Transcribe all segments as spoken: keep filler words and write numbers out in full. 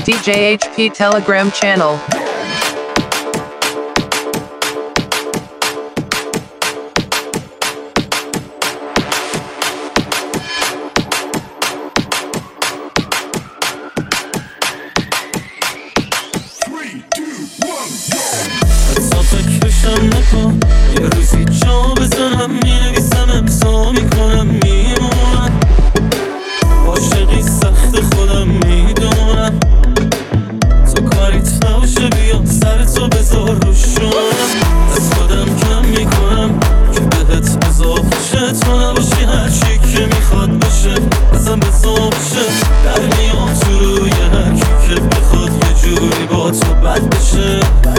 D J H P Telegram channel. فکرشم نکن یه روزی جا بزنم می‌نویسم امضا میکنم میمونم عاشقی سخت خودم میدونم تو کاریت نباشه بیا سر تو بذار روشونم از خودم کم میکنم که بهت اضافه شه تو نباشی هرچی که میخواد باشه ازم بزا شه در میام تو روی هرکی که بخواد یه جوری با تو بد بشه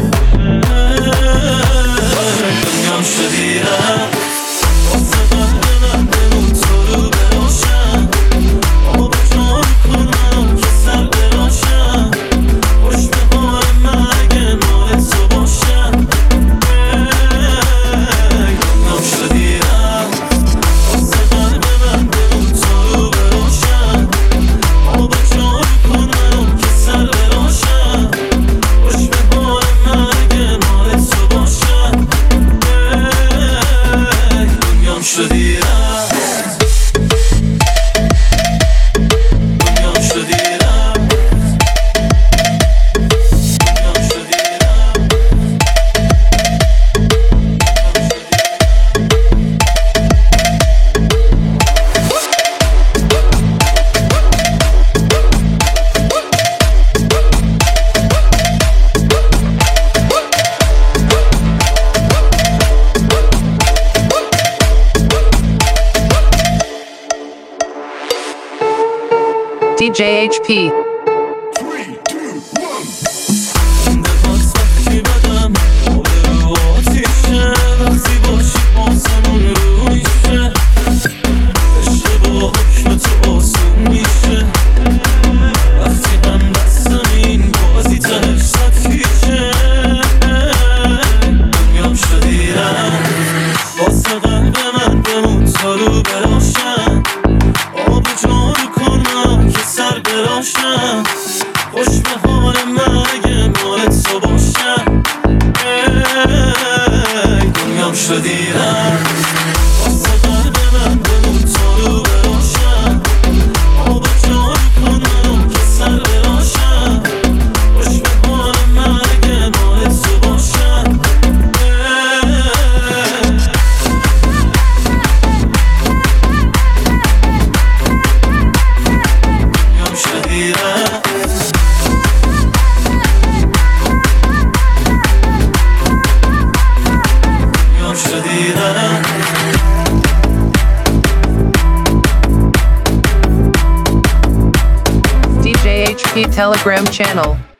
دنیام شدی هم واسه قلب من بمون تو رو براشم آب جان کنم که سر براشم خوش به حال من اگه مال تو باشم دنیام شدی هم واسه قلب من بمون تو رو براشم آب جان کنم که سر براشم خوش به حال من اگه مال تو باشم دنیام شدی رفت دنیام شدی رفت دنیام شدی رفت D J H P. خوش به حال من اگه مال تو باشم دنیام شدی رفت واسه قلب من بمون تو رو براشم آب جان کنم که سر براشم خوش به حال من اگه مال تو باشم دنیام شدی رفت D J H P Telegram channel.